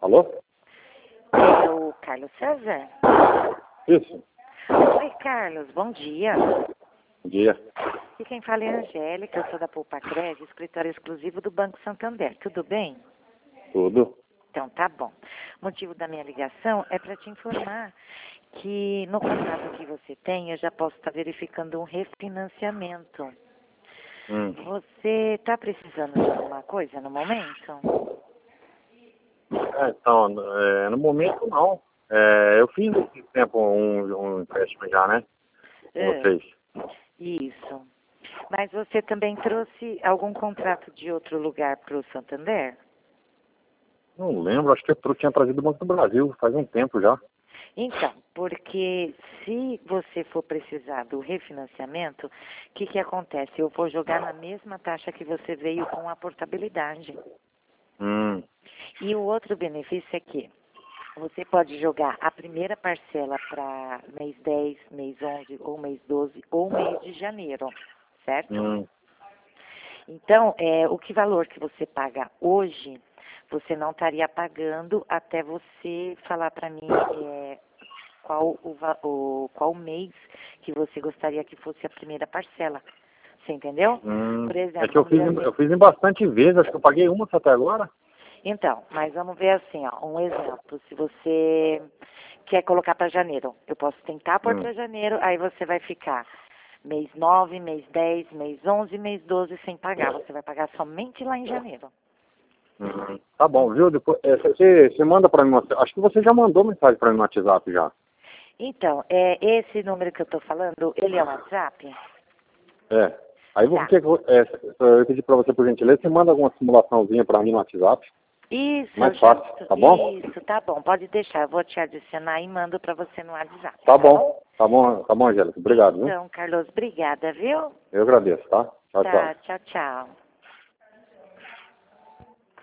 Alô? É o Carlos César? Isso. Oi, Carlos, bom dia. Bom dia. E quem fala é a Angélica, eu sou da Poupa Crédito, escritório exclusivo do Banco Santander. Tudo bem? Tudo. Então, tá bom. O motivo da minha ligação é para te informar que no contrato que você tem, eu já posso estar verificando um refinanciamento. Você está precisando de alguma coisa no momento? Então, no momento não. Eu fiz esse tempo um empréstimo já, né? Com vocês. Isso. Mas você também trouxe algum contrato de outro lugar para o Santander? Não lembro, acho que eu tinha trazido do Banco do Brasil, faz um tempo já. Então, porque se você for precisar do refinanciamento, o que acontece? Eu vou jogar na mesma taxa que você veio com a portabilidade. E o outro benefício é que você pode jogar a primeira parcela para mês 10, mês 11, ou mês 12, ou mês de janeiro, certo? Então, o que valor que você paga hoje, você não estaria pagando até você falar para mim qual mês que você gostaria que fosse a primeira parcela. Você entendeu? Por exemplo, É que eu fiz em bastante vezes, acho que eu paguei uma só até agora. Então, mas vamos ver assim, ó, um exemplo. Se você quer colocar para janeiro, eu posso tentar pôr para janeiro, aí você vai ficar mês 9, mês 10, mês 11, mês 12 sem pagar. Você vai pagar somente lá em janeiro. Tá bom, viu? Depois, você manda para mim, acho que você já mandou mensagem para mim no WhatsApp já. Então, esse número que eu estou falando, ele é o WhatsApp? Aí eu pedi para você, por gentileza, você manda alguma simulaçãozinha para mim no WhatsApp. Isso, Mais fácil, tá bom? Isso, tá bom. Pode deixar, eu vou te adicionar e mando para você no WhatsApp. Tá bom, Angélica. Obrigado, viu? Então, Carlos, obrigada, viu? Eu agradeço, tá? Tchau, tchau. Tá, tchau, tchau.